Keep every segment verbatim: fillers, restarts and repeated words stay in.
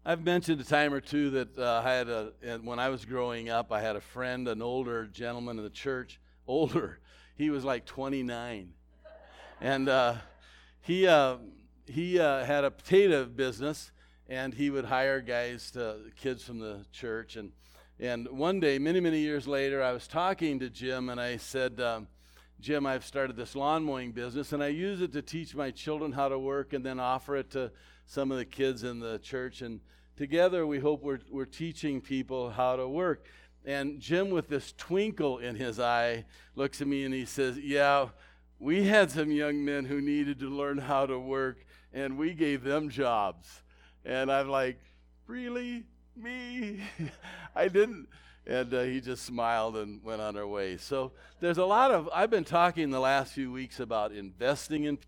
I've mentioned a time or two that uh, I had a, and when I was growing up, I had a friend, an older gentleman in the church, older. He was like twenty-nine. And uh, he uh, he uh, had a potato business, and he would hire guys, to, kids from the church. And, and one day, many, many years later, I was talking to Jim, and I said, um, Jim, I've started this lawn mowing business, and I use it to teach my children how to work and then offer it to some of the kids in the church. And together, we hope we're, we're teaching people how to work. And Jim, with this twinkle in his eye, looks at me and he says, yeah, we had some young men who needed to learn how to work, and we gave them jobs. And I'm like, really? Me? I didn't. And uh, he just smiled and went on our way. So there's a lot of, I've been talking the last few weeks about investing in.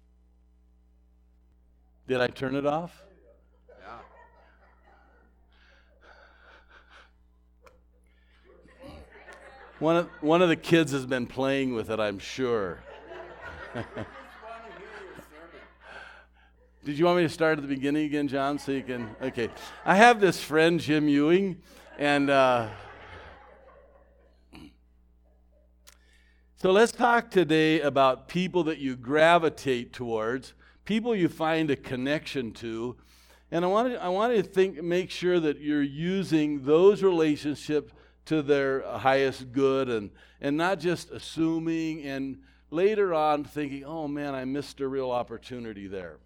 Did I turn it off? Yeah. One of, one of the kids has been playing with it, I'm sure. Did you want me to start at the beginning again, John, so you can, okay. I have this friend, Jim Ewing, and uh, so let's talk today about people that you gravitate towards, people you find a connection to, and I want to, I want to think, make sure that you're using those relationships to their highest good, and, and not just assuming and later on thinking, oh man, I missed a real opportunity there.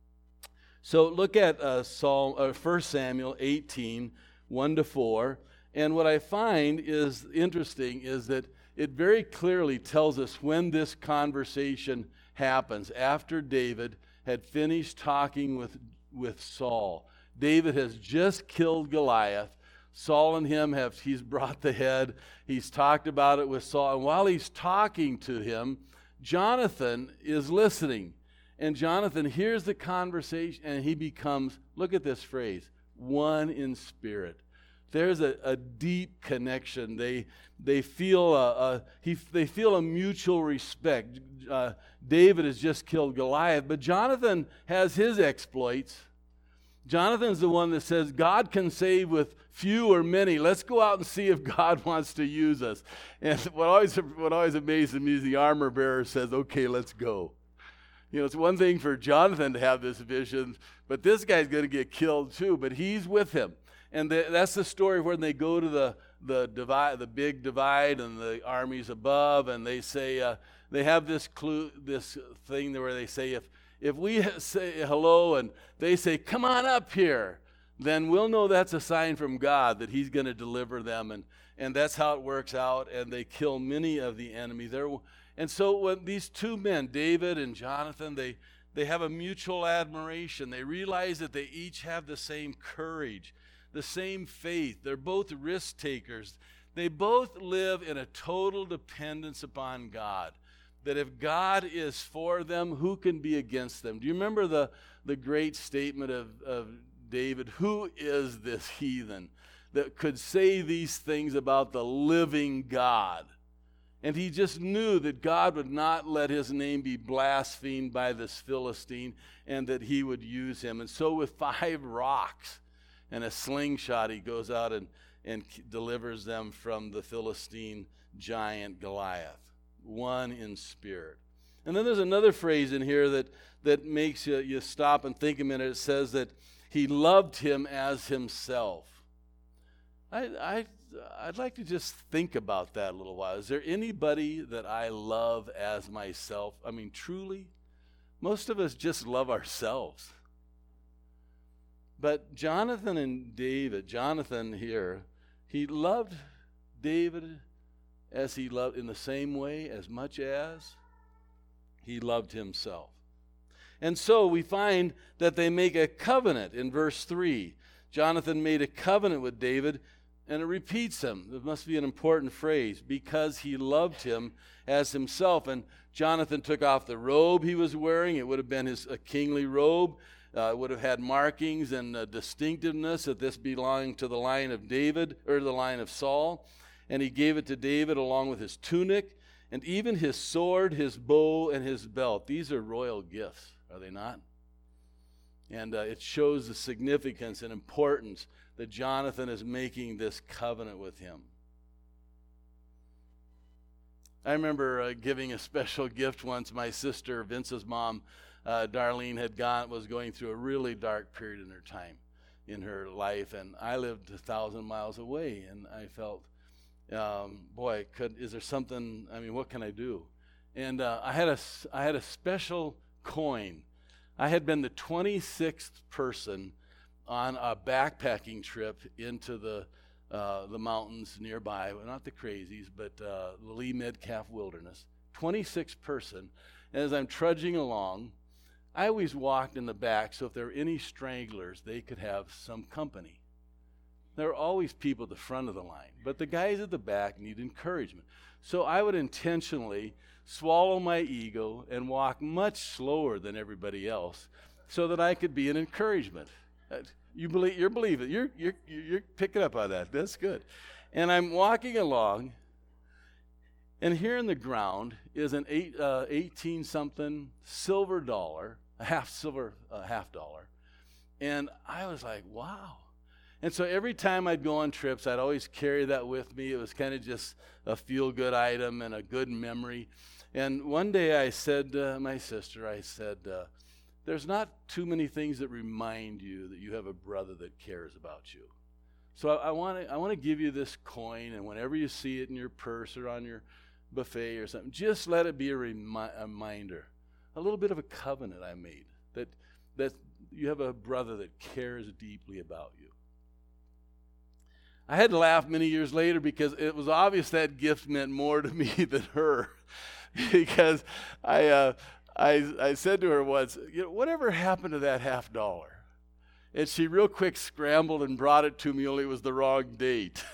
So look at uh, Psalm, uh, First Samuel eighteen, one to four, and what I find is interesting is that it very clearly tells us when this conversation happens, after David had finished talking with, with Saul. David has just killed Goliath. Saul and him have, he's brought the head, he's talked about it with Saul, and while he's talking to him, Jonathan is listening. And Jonathan hears the conversation, and he becomes, look at this phrase, one in spirit. There's a, a deep connection. They they feel a, a he they feel a mutual respect. Uh, David has just killed Goliath, but Jonathan has his exploits. Jonathan's the one that says, God can save with few or many. Let's go out and see if God wants to use us. And what always what always amazes me is the armor bearer says, okay, let's go. You know, it's one thing for Jonathan to have this vision, but this guy's going to get killed too, but he's with him. And the, that's the story when they go to the the divide, the big divide, and the armies above, and they say uh, they have this clue, this thing where they say if if we say hello and they say come on up here, then we'll know that's a sign from God that He's going to deliver them, and and that's how it works out. And they kill many of the enemy there. And so when these two men, David and Jonathan, they they have a mutual admiration. They realize that they each have the same courage, the same faith. They're both risk takers. They both live in a total dependence upon God. That if God is for them, who can be against them? Do you remember the, the great statement of, of David? Who is this heathen that could say these things about the living God? And he just knew that God would not let his name be blasphemed by this Philistine, and that he would use him. And so with five rocks and a slingshot, he goes out and, and delivers them from the Philistine giant Goliath. One in spirit. And then there's another phrase in here that, that makes you, you stop and think a minute. It says that he loved him as himself. I, I, I'd like to just think about that a little while. Is there anybody that I love as myself? I mean, truly? Most of us just love ourselves. But Jonathan and David, Jonathan here, he loved David as he loved, in the same way, as much as he loved himself. And so we find that they make a covenant in verse three. Jonathan made a covenant with David, and it repeats him. It must be an important phrase, because he loved him as himself. And Jonathan took off the robe he was wearing. It would have been his a kingly robe. Uh, it would have had markings and uh, distinctiveness that this belonged to the line of David, or the line of Saul. And he gave it to David along with his tunic, and even his sword, his bow, and his belt. These are royal gifts, are they not? And uh, it shows the significance and importance that Jonathan is making this covenant with him. I remember uh, giving a special gift once. My sister, Vince's mom, uh, Darlene, had gone was going through a really dark period in her time, in her life, and I lived a thousand miles away, and I felt, um, boy, could is there something? I mean, what can I do? And uh, I had a I had a special coin. I had been the twenty-sixth person on a backpacking trip into the uh, the mountains nearby, well, not the crazies, but uh, the Lee Metcalf Wilderness. twenty-sixth person. And as I'm trudging along, I always walked in the back, so if there were any stragglers, they could have some company. There were always people at the front of the line, but the guys at the back need encouragement. So I would intentionally swallow my ego and walk much slower than everybody else so that I could be an encouragement. You believe, you're believing, you're, you're, you're picking up on that. That's good. And I'm walking along, and here in the ground is an eight, uh, eighteen-something silver dollar, a half silver, uh, half dollar. And I was like, wow. And so every time I'd go on trips, I'd always carry that with me. It was kind of just a feel-good item and a good memory. And one day I said to my sister, I said, uh, there's not too many things that remind you that you have a brother that cares about you. So I, I want to I want to give you this coin, and whenever you see it in your purse or on your buffet or something, just let it be a, remi- a reminder, a little bit of a covenant I made, that that you have a brother that cares deeply about you. I had to laugh many years later because it was obvious that gift meant more to me than her, because I. Uh, I, I said to her once, you know, whatever happened to that half dollar? And she real quick scrambled and brought it to me, only it was the wrong date.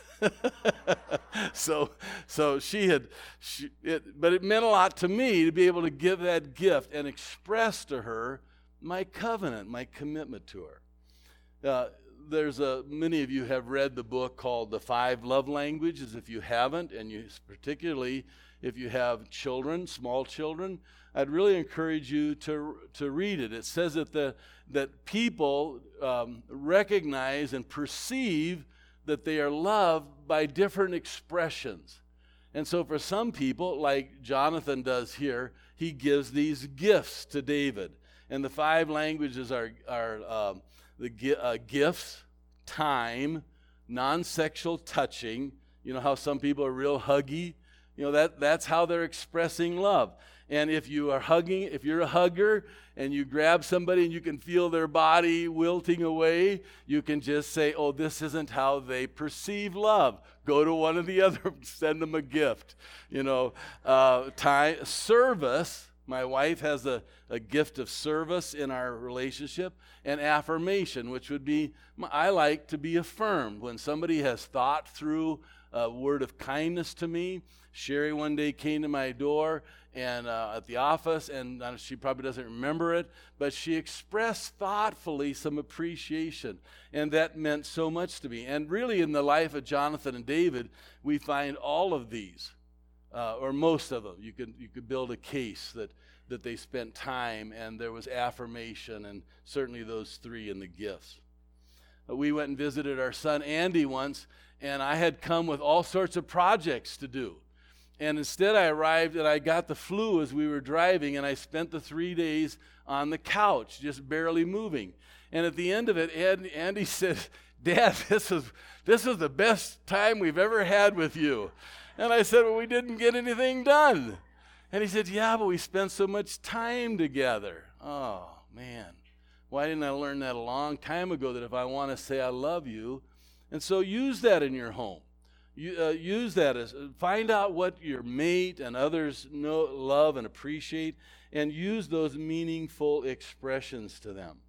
so so she had, she, it, but it meant a lot to me to be able to give that gift and express to her my covenant, my commitment to her. Uh, there's a, many of you have read the book called The Five Love Languages. If you haven't, and you particularly if you have children, small children, I'd really encourage you to to read it. It says that the that people um, recognize and perceive that they are loved by different expressions. And so for some people, like Jonathan does here, he gives these gifts to David. And the five languages are, are um, the gi- uh, gifts, time, non-sexual touching. You know how some people are real huggy? You know, that that's how they're expressing love. And if you are hugging, if you're a hugger and you grab somebody and you can feel their body wilting away, you can just say, oh, this isn't how they perceive love. Go to one of the other, send them a gift. You know, uh, time, service. My wife has a, a gift of service in our relationship, and affirmation, which would be, I like to be affirmed. When somebody has thought through a word of kindness to me. Sherry one day came to my door and uh, at the office, and uh, she probably doesn't remember it, but she expressed thoughtfully some appreciation, and that meant so much to me. And really in the life of Jonathan and David, we find all of these, uh, or most of them. You could you could build a case that that they spent time, and there was affirmation, and certainly those three in the gifts. Uh, we went and visited our son Andy once, and I had come with all sorts of projects to do. And instead I arrived and I got the flu as we were driving, and I spent the three days on the couch, just barely moving. And at the end of it, Ed, Andy said, Dad, this is, this is the best time we've ever had with you. And I said, well, we didn't get anything done. And he said, yeah, but we spent so much time together. Oh, man. Why didn't I learn that a long time ago, that if I want to say I love you? And so use that in your home. You, uh, use that as, find out what your mate and others know, love and appreciate, and use those meaningful expressions to them.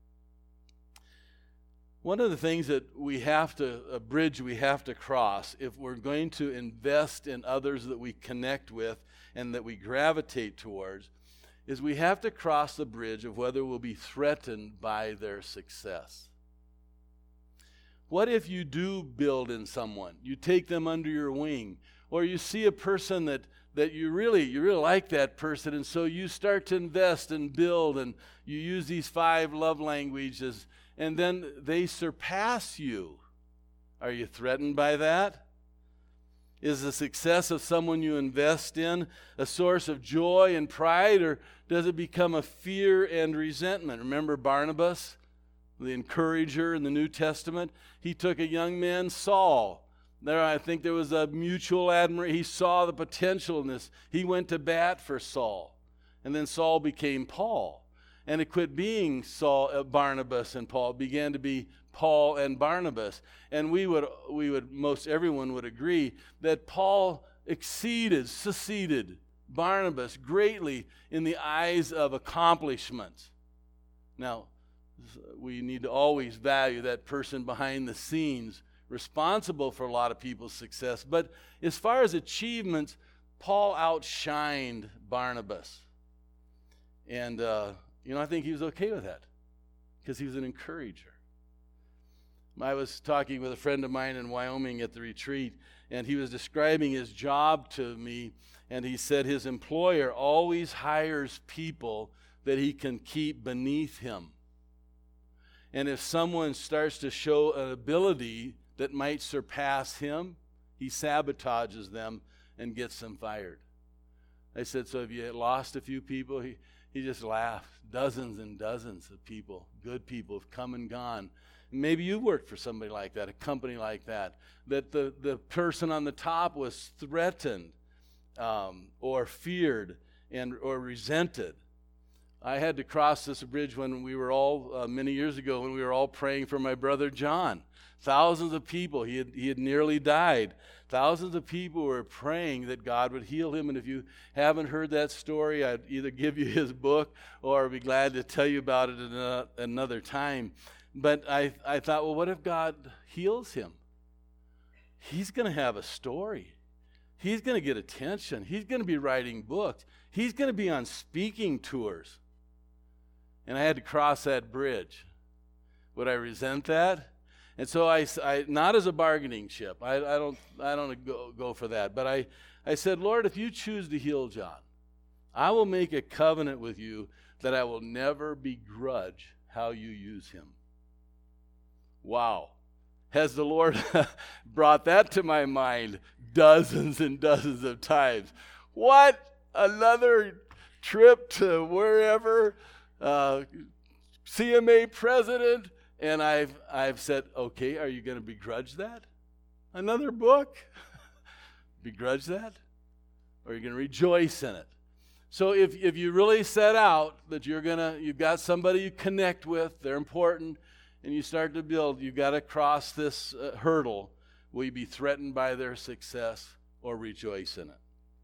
One of the things that we have to, a bridge we have to cross if we're going to invest in others that we connect with and that we gravitate towards, is we have to cross the bridge of whether we'll be threatened by their success. What if you do build in someone? You take them under your wing. or you see a person that, that you really you really like that person, and so you start to invest and build, and you use these five love languages, and then they surpass you. Are you threatened by that? Is the success of someone you invest in a source of joy and pride, or does it become a fear and resentment? Remember Barnabas, the encourager in the New Testament? He took a young man, Saul. There, I think there was a mutual admiration. He saw the potential in this. He went to bat for Saul. And then Saul became Paul. And it quit being Saul, uh, Barnabas and Paul. It began to be Paul and Barnabas. And we would, we would, most everyone would agree that Paul exceeded, succeeded Barnabas greatly in the eyes of accomplishments. Now, we need to always value that person behind the scenes responsible for a lot of people's success. But as far as achievements, Paul outshined Barnabas. And, uh, you know, I think he was okay with that because he was an encourager. I was talking with a friend of mine in Wyoming at the retreat, and he was describing his job to me, and he said his employer always hires people that he can keep beneath him. And if someone starts to show an ability that might surpass him, he sabotages them and gets them fired. I said, so have you lost a few people? He, he just laughed. Dozens and dozens of people, good people, have come and gone. Maybe you worked for somebody like that, a company like that, that the, the person on the top was threatened um, or feared and or resented. I had to cross this bridge when we were all, uh, many years ago, when we were all praying for my brother John. Thousands of people, he had, he had nearly died. Thousands of people were praying that God would heal him. And if you haven't heard that story, I'd either give you his book or I'd be glad to tell you about it at another time. But I, I thought, well, what if God heals him? He's going to have a story. He's going to get attention. He's going to be writing books. He's going to be on speaking tours. And I had to cross that bridge. Would I resent that? And so I, I not as a bargaining chip. I, I don't I don't go, go for that. But I, I said, Lord, if you choose to heal John, I will make a covenant with you that I will never begrudge how you use him. Wow. Has the Lord brought that to my mind dozens and dozens of times. What? Another trip to wherever, uh, C M A president, and I've I've said, okay, are you going to begrudge that? Another book? Begrudge that? Or are you going to rejoice in it? So if if you really set out that you're gonna, you've got somebody you connect with, they're important, and you start to build, you've got to cross this uh, hurdle. Will you be threatened by their success or rejoice in it?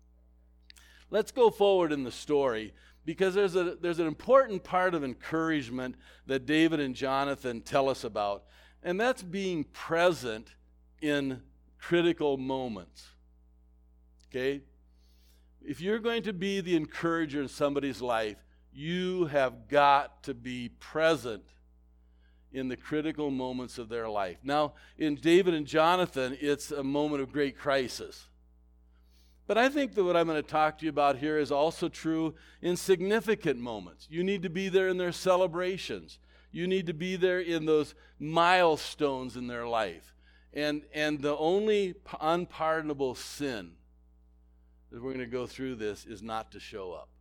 Let's go forward in the story, because there's a there's an important part of encouragement that David and Jonathan tell us about, and that's being present in critical moments. Okay? If you're going to be the encourager in somebody's life, you have got to be present in the critical moments of their life. Now, in David and Jonathan, it's a moment of great crisis. But I think that what I'm going to talk to you about here is also true in significant moments. You need to be there in their celebrations. You need to be there in those milestones in their life. And, and the only unpardonable sin that we're going to go through this is not to show up.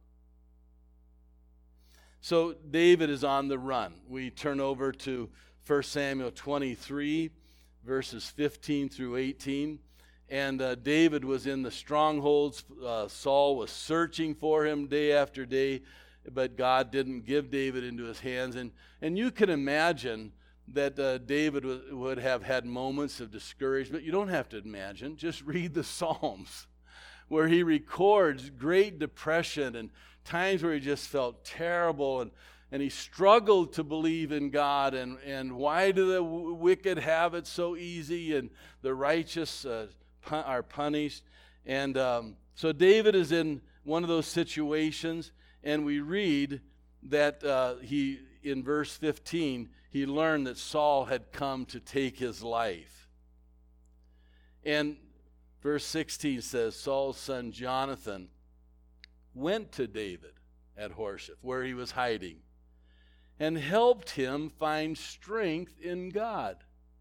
So David is on the run. We turn over to First Samuel twenty-three, verses fifteen through eighteen. And uh, David was in the strongholds. Uh, Saul was searching for him day after day, but God didn't give David into his hands. And, and you can imagine that uh, David w- would have had moments of discouragement. You don't have to imagine. Just read the Psalms, where he records great depression and times where he just felt terrible, and, and he struggled to believe in God, and, and why do the w- wicked have it so easy and the righteous uh, pun- are punished. And um, so David is in one of those situations, and we read that uh, he, in verse fifteen, he learned that Saul had come to take his life. And Verse sixteen says, Saul's son Jonathan went to David at Horsheth, where he was hiding, and helped him find strength in God.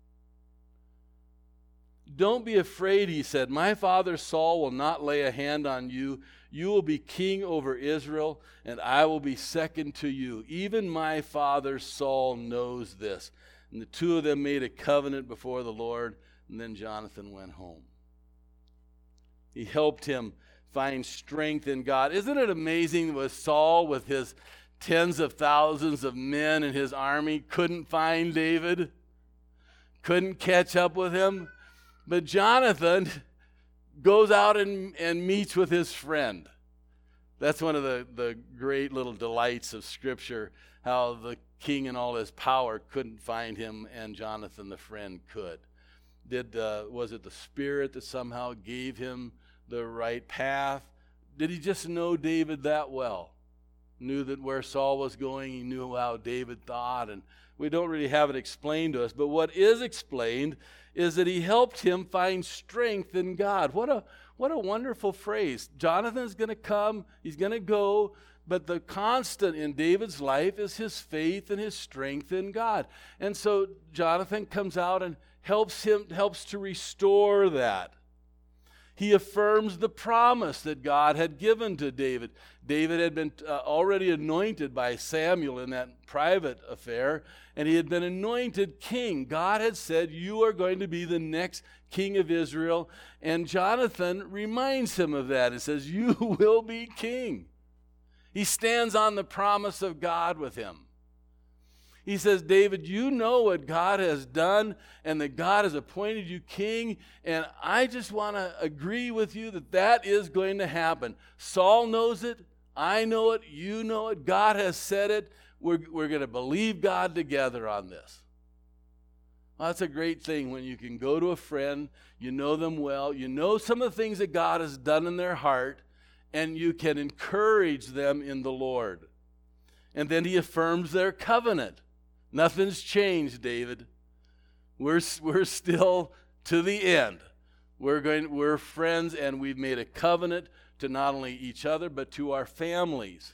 Don't be afraid, he said. My father Saul will not lay a hand on you. You will be king over Israel, and I will be second to you. Even my father Saul knows this. And the two of them made a covenant before the Lord, and then Jonathan went home. He helped him find strength in God. Isn't it amazing with Saul, with his tens of thousands of men in his army, couldn't find David, couldn't catch up with him? But Jonathan goes out and, and meets with his friend. That's one of the, the great little delights of Scripture, how the king in all his power couldn't find him, and Jonathan the friend could. Did uh, was it the Spirit that somehow gave him the right path? Did he just know David that well? Knew that where Saul was going, he knew how David thought, and we don't really have it explained to us. But what is explained is that he helped him find strength in God. What a what a wonderful phrase. Jonathan's going to come, he's going to go, but the constant in David's life is his faith and his strength in God. And so Jonathan comes out and helps him, helps to restore that. He affirms the promise that God had given to David. David had been uh, already anointed by Samuel in that private affair, and he had been anointed king. God had said, you are going to be the next king of Israel. And Jonathan reminds him of that. He says, you will be king. He stands on the promise of God with him. He says, David, you know what God has done and that God has appointed you king, and I just want to agree with you that that is going to happen. Saul knows it. I know it. You know it. God has said it. We're, we're going to believe God together on this. Well, that's a great thing when you can go to a friend, you know them well, you know some of the things that God has done in their heart, and you can encourage them in the Lord. And then he affirms their covenant. Nothing's changed, David. We're, we're still to the end. We're going, we're friends, and we've made a covenant to not only each other, but to our families,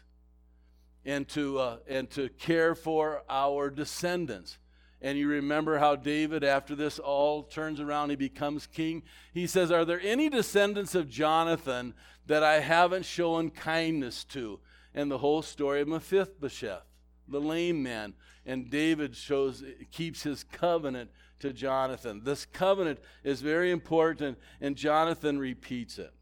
and to, uh, and to care for our descendants. And you remember how David, after this all turns around, he becomes king. He says, are there any descendants of Jonathan that I haven't shown kindness to? And the whole story of Mephibosheth, the lame man. And David shows, keeps his covenant to Jonathan. This covenant is very important, and Jonathan repeats it.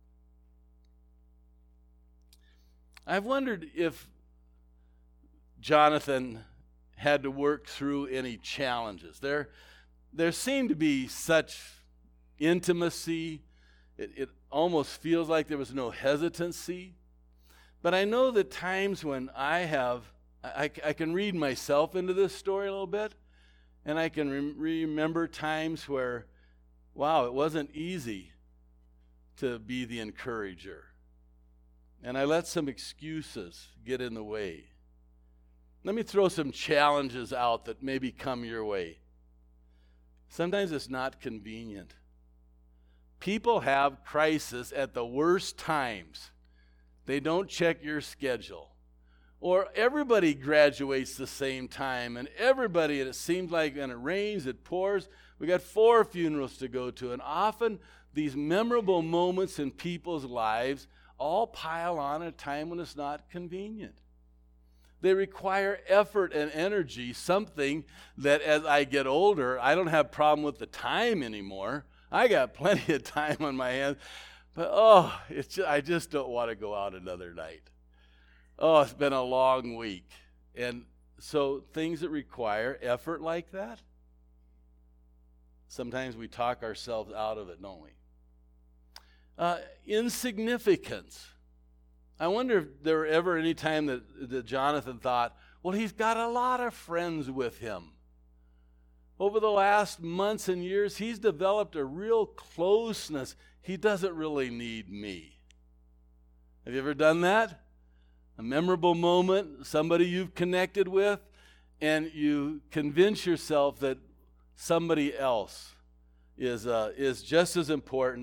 I've wondered if Jonathan had to work through any challenges. There, there seemed to be such intimacy. It, it almost feels like there was no hesitancy. But I know that times when I have I, I can read myself into this story a little bit, and I can re- remember times where, wow, it wasn't easy to be the encourager. And I let some excuses get in the way. Let me throw some challenges out that maybe come your way. Sometimes it's not convenient. People have crisis at the worst times. They don't check your schedule. Or everybody graduates the same time, and everybody, and it seems like when it rains, it pours. We got four funerals to go to, and often these memorable moments in people's lives all pile on at a time when it's not convenient. They require effort and energy, something that as I get older, I don't have a problem with the time anymore. I got plenty of time on my hands, but oh, it's just, I just don't want to go out another night. Oh, it's been a long week. And so things that require effort like that, sometimes we talk ourselves out of it, don't we? Uh, insignificance. I wonder if there were ever any time that, that Jonathan thought, well, he's got a lot of friends with him. Over the last months and years, he's developed a real closeness. He doesn't really need me. Have you ever done that? A memorable moment, somebody you've connected with, and you convince yourself that somebody else is uh, is just as important.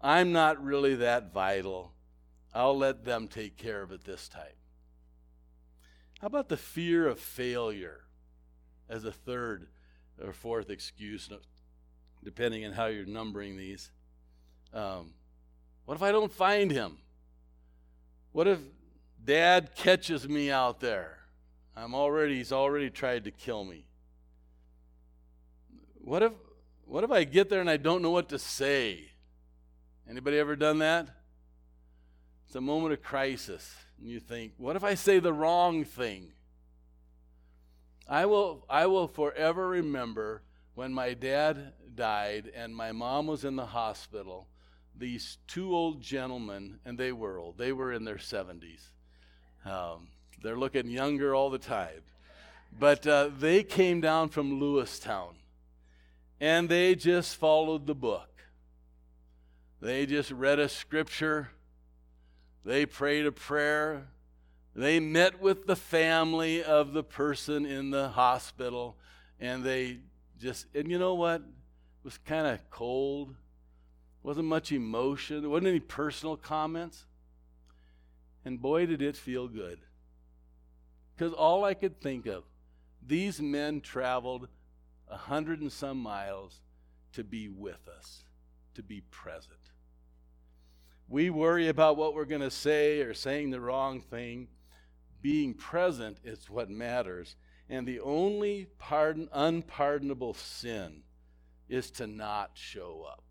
I'm not really that vital. I'll let them take care of it this time. How about the fear of failure as a third or fourth excuse, depending on how you're numbering these? Um, what if I don't find him? What if Dad catches me out there? I'm already, he's already tried to kill me. What if, what if I get there and I don't know what to say? Anybody ever done that? It's a moment of crisis. And you think, what if I say the wrong thing? I will, I will forever remember when my dad died and my mom was in the hospital, these two old gentlemen, and they were old. They were in their seventies. Um, they're looking younger all the time. But uh, they came down from Lewistown, and they just followed the book. They just read a scripture. They prayed a prayer. They met with the family of the person in the hospital, and they just, and you know what? It was kind of cold. Wasn't much emotion. There wasn't any personal comments. And boy, did it feel good. Because all I could think of, these men traveled a hundred and some miles to be with us, to be present. We worry about what we're going to say or saying the wrong thing. Being present is what matters. And the only pardon, unpardonable sin is to not show up.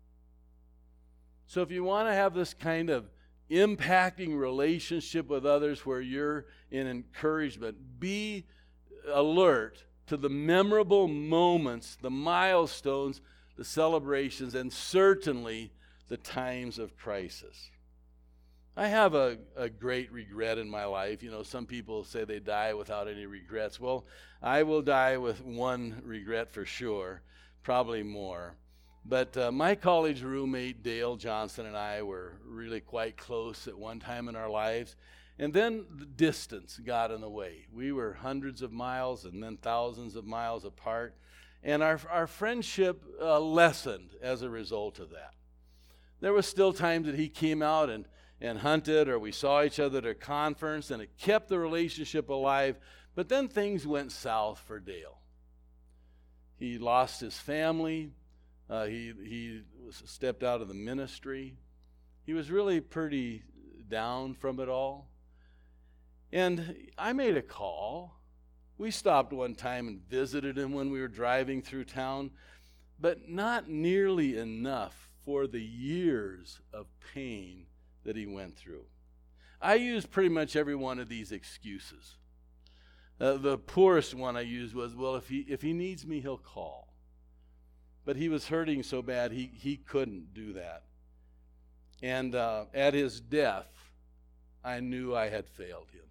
So if you want to have this kind of impacting relationship with others where you're in encouragement, be alert to the memorable moments, the milestones, the celebrations, and certainly the times of crisis. I have a, a great regret in my life. You know, some people say they die without any regrets. Well, I will die with one regret for sure, probably more. But uh, my college roommate, Dale Johnson, and I were really quite close at one time in our lives. And then the distance got in the way. We were hundreds of miles and then thousands of miles apart. And our, our friendship uh, lessened as a result of that. There was still times that he came out and, and hunted, or we saw each other at a conference, and it kept the relationship alive. But then things went south for Dale. He lost his family. Uh, he he was stepped out of the ministry. He was really pretty down from it all. And I made a call. We stopped one time and visited him when we were driving through town, but not nearly enough for the years of pain that he went through. I used pretty much every one of these excuses. Uh, the poorest one I used was, well, if he if he needs me, he'll call. But he was hurting so bad, he, he couldn't do that. And uh, at his death, I knew I had failed him.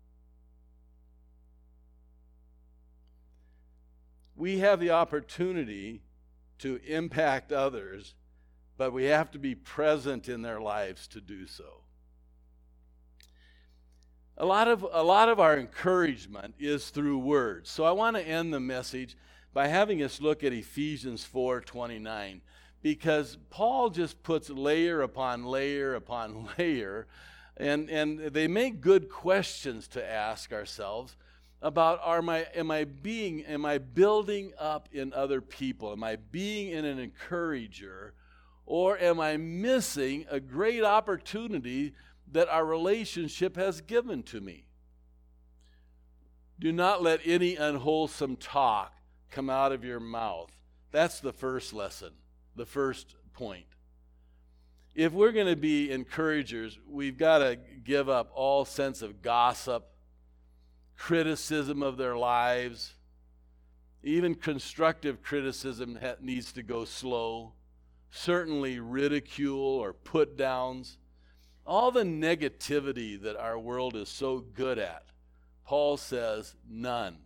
We have the opportunity to impact others, but we have to be present in their lives to do so. A lot of, a lot of our encouragement is through words. So I want to end the message by having us look at Ephesians four twenty-nine, because Paul just puts layer upon layer upon layer, and, and they make good questions to ask ourselves about, are my, am I being, am I building up in other people? Am I being an encourager? Or am I missing a great opportunity that our relationship has given to me? Do not let any unwholesome talk come out of your mouth. That's the first lesson, the first point. If we're going to be encouragers, we've got to give up all sense of gossip, criticism of their lives. Even constructive criticism ha- needs to go slow. Certainly ridicule or put downs. All the negativity that our world is so good at, Paul says, none.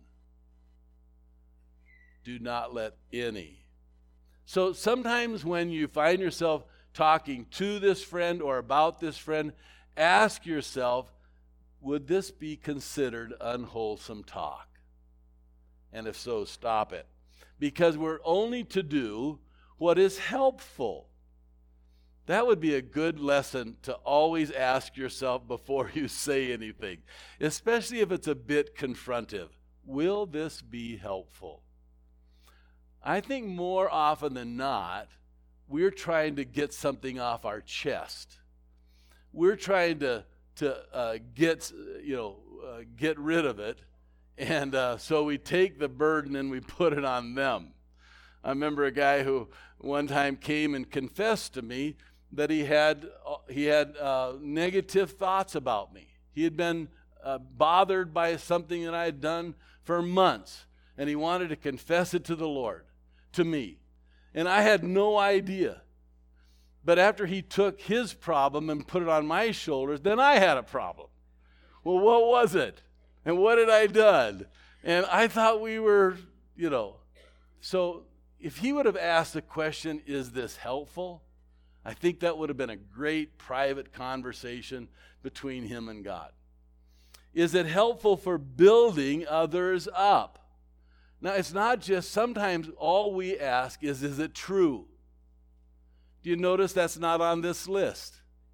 Do not let any. So sometimes when you find yourself talking to this friend or about this friend, ask yourself, would this be considered unwholesome talk? And if so, stop it. Because we're only to do what is helpful. That would be a good lesson to always ask yourself before you say anything, especially if it's a bit confrontive. Will this be helpful? I think more often than not, we're trying to get something off our chest. We're trying to to uh, get you know uh, get rid of it, and uh, so we take the burden and we put it on them. I remember a guy who one time came and confessed to me that he had uh, he had uh, negative thoughts about me. He had been uh, bothered by something that I had done for months, and he wanted to confess it to the Lord, to me, and I had no idea. But after he took his problem and put it on my shoulders, then I had a problem. Well, what was it? And what had I done? And I thought we were, you know. So if he would have asked the question, is this helpful? I think that would have been a great private conversation between him and God. Is it helpful for building others up? Now, it's not just, sometimes all we ask is, is it true? Do you notice that's not on this list?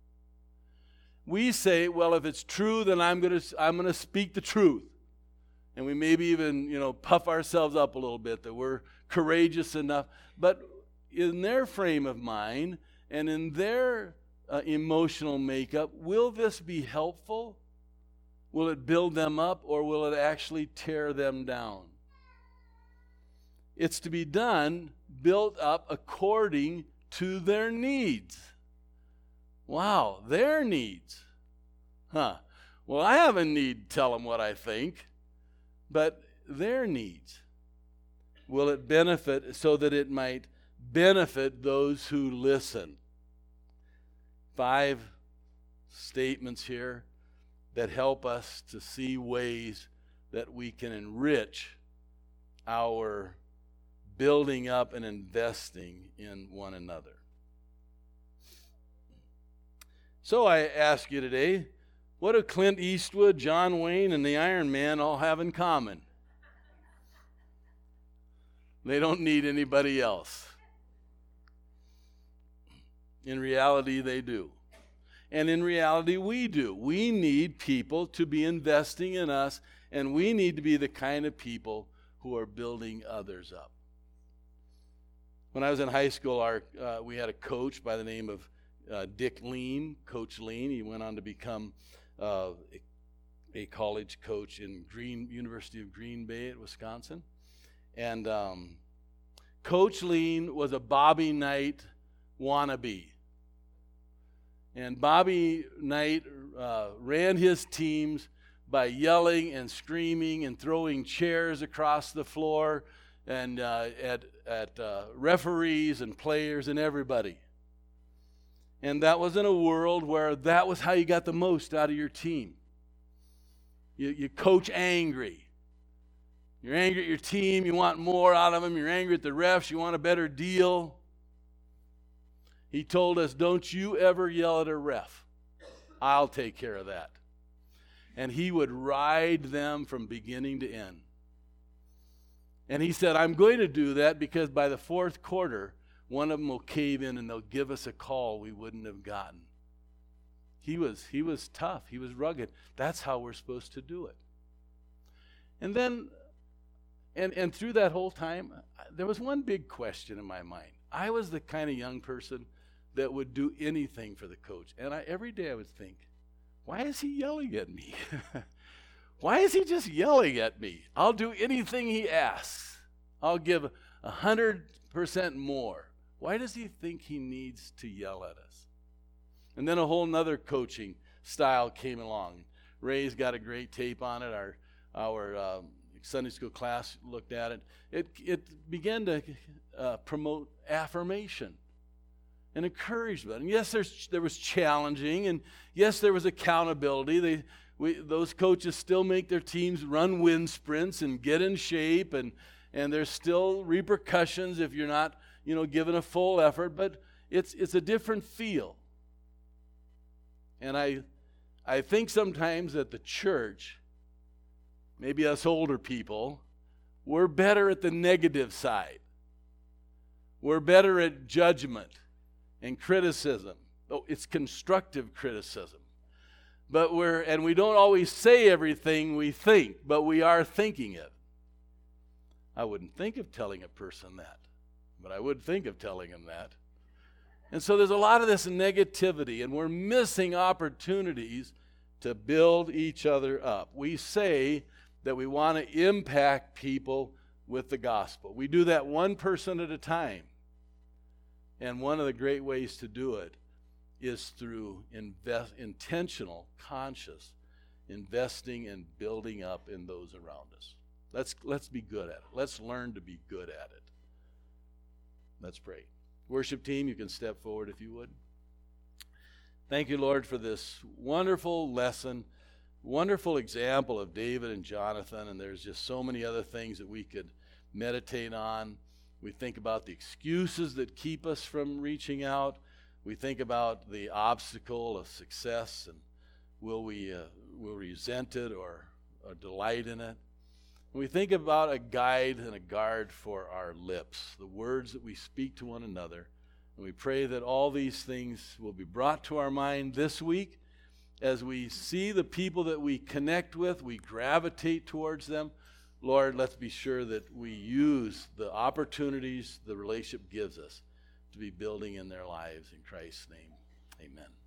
We say, well, if it's true, then I'm going to I'm going to speak the truth. And we maybe even, you know, puff ourselves up a little bit that we're courageous enough. But in their frame of mind and in their uh, emotional makeup, will this be helpful? Will it build them up, or will it actually tear them down? It's to be done, built up according to their needs. Wow, their needs. Huh. Well, I have a need to tell them what I think, but their needs. Will it benefit so that it might benefit those who listen? Five statements here that help us to see ways that we can enrich our building up and investing in one another. So I ask you today, what do Clint Eastwood, John Wayne, and the Iron Man all have in common? They don't need anybody else. In reality, they do. And in reality, we do. We need people to be investing in us, and we need to be the kind of people who are building others up. When I was in high school, our uh, we had a coach by the name of uh, Dick Lean, Coach Lean. He went on to become uh, a, a college coach in Green University of Green Bay at Wisconsin. And um, Coach Lean was a Bobby Knight wannabe. And Bobby Knight uh, ran his teams by yelling and screaming and throwing chairs across the floor and uh, at, at uh, referees and players and everybody. And that was in a world where that was how you got the most out of your team. You, you coach angry. You're angry at your team. You want more out of them. You're angry at the refs. You want a better deal. He told us, don't you ever yell at a ref. I'll take care of that. And he would ride them from beginning to end. And he said, I'm going to do that because by the fourth quarter, one of them will cave in and they'll give us a call we wouldn't have gotten. He was, he was tough. He was rugged. That's how we're supposed to do it. And then, and, and through that whole time, there was one big question in my mind. I was the kind of young person that would do anything for the coach. And I, every day I would think, why is he yelling at me? Why is he just yelling at me? I'll do anything he asks. I'll give a hundred percent more. Why does he think he needs to yell at us? And then a whole nother coaching style came along. Ray's got a great tape on it. Our our um, Sunday school class looked at it. It it began to uh, promote affirmation and encouragement. And yes, there's there was challenging, and yes, there was accountability. They we those coaches still make their teams run wind sprints and get in shape, and and there's still repercussions if you're not, you know, given a full effort. But it's it's a different feel. And I I think sometimes that the church, maybe us older people, we're better at the negative side. We're better at judgment and criticism Oh, it's constructive criticism. But we're, and we don't always say everything we think, but we are thinking it. I wouldn't think of telling a person that, but I would think of telling him that. And so there's a lot of this negativity, and we're missing opportunities to build each other up. We say that we want to impact people with the gospel. We do that one person at a time. And one of the great ways to do it is through invest, intentional, conscious investing and building up in those around us. Let's, let's be good at it. Let's learn to be good at it. Let's pray. Worship team, you can step forward if you would. Thank you, Lord, for this wonderful lesson, wonderful example of David and Jonathan, and there's just so many other things that we could meditate on. We think about the excuses that keep us from reaching out. We think about the obstacle of success, and will we uh, will we resent it or, or delight in it? And we think about a guide and a guard for our lips, the words that we speak to one another. And we pray that all these things will be brought to our mind this week as we see the people that we connect with, we gravitate towards them. Lord, let's be sure that we use the opportunities the relationship gives us to be building in their lives. In Christ's name, amen.